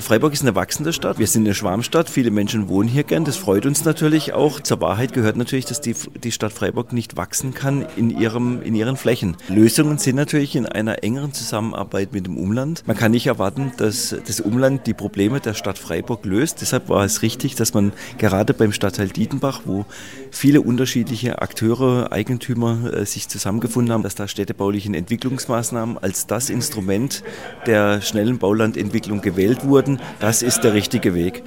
Freiburg ist eine wachsende Stadt. Wir sind eine Schwarmstadt. Viele Menschen wohnen hier gern. Das freut uns natürlich auch. Zur Wahrheit gehört natürlich, dass die Stadt Freiburg nicht wachsen kann in ihren Flächen. Lösungen sind natürlich in einer engeren Zusammenarbeit mit dem Umland. Man kann nicht erwarten, dass das Umland die Probleme der Stadt Freiburg löst. Deshalb war es richtig, dass man gerade beim Stadtteil Dietenbach, wo viele unterschiedliche Akteure, Eigentümer sich zusammengefunden haben, dass da städtebauliche Entwicklungsmaßnahmen als das Instrument der schnellen Baulandentwicklung gewählt wurden. Das ist der richtige Weg.